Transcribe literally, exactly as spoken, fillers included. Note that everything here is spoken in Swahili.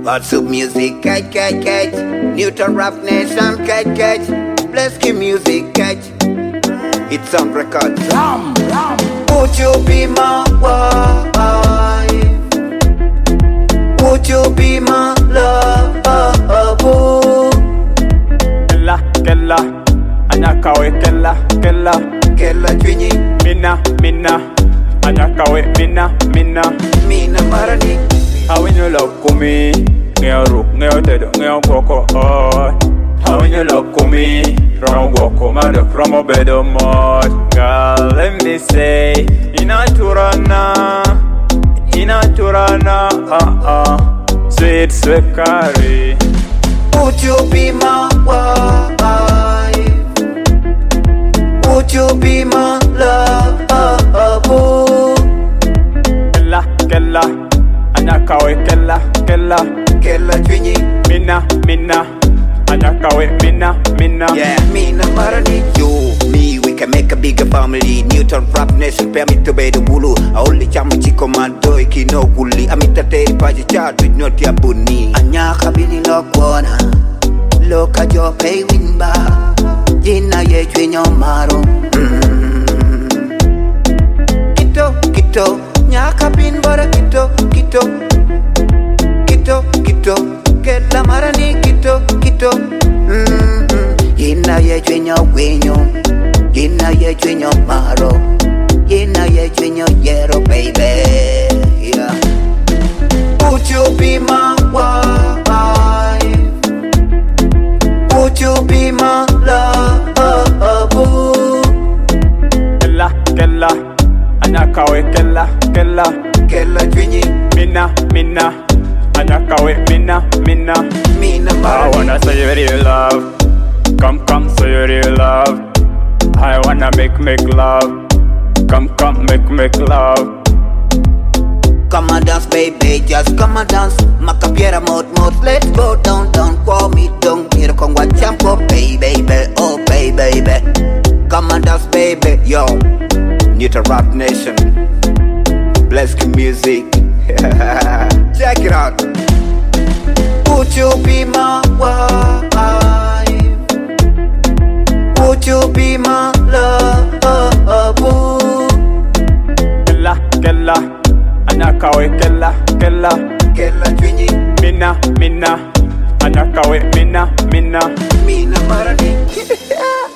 Lots of music, catch, catch, catch. Newton Rap Nation, catch, catch. Bless the music, catch. It's on record. Ram, ram. Would you be my wife? Would you be my love? Kella, kella. Anyakawe, kella, kella. Kella twinyi. Mina, mina. Anyakawe, mina, mina. Mina marani. How when you look at me, ngeo rook, ngeo dedo, ngeo koko, oh. How when you look at me, from woko, mother, from a bed of mud. Girl, let me say, ina turana, ina turana, ah ah, sweet, sweet curry. Would you be my wife? Would you be my love? Kella, kella. Anyakawe, kella, kella. Kella twinyi. Mina, mina. Anyakawe, mina, mina. Yeah, mina marani. You, me, we can make a bigger family. Newton Rap Nation, pay me to be the wulu. I only chamu chiko mando iki no guli. Amita teri paji chat with not ya bunni. Anyaka bini lokwana. Loka jo pay winba. Jina ye chwenyo maro. Mm. Kito, kito. Nyaka bin bara kito, kito. Kito, kito. Kella marani kito, kito. Mm-hmm. Jina ye chwenyo wenyo. Jina ye chwenyo maro. Jina ye chwenyo yero baby. Yeah. Would you be my wife? Would you be my love? Kella, kella. Anyakawe, kella, kella. Kella twinyi. Mina, mina. Anyakawe, mina, mina. Mina I marani. wanna say you real love. Come, come, say you real love. I wanna make, make love. Come, come, make, make love. Come and dance, baby, just come and dance. Makapiera mode, mode, let's go down, down. Call me down, here come what champo, baby, baby, oh, baby, baby. Come and dance, baby, yo. Newton Rap Nation. Bless the music. Check it out. Would you be my wife? Would you be my love? Kella, kella. Anyakawe, kella, kella. Kella twinyi. Mina, mina. Anyakawe, mina, mina. Mina marani.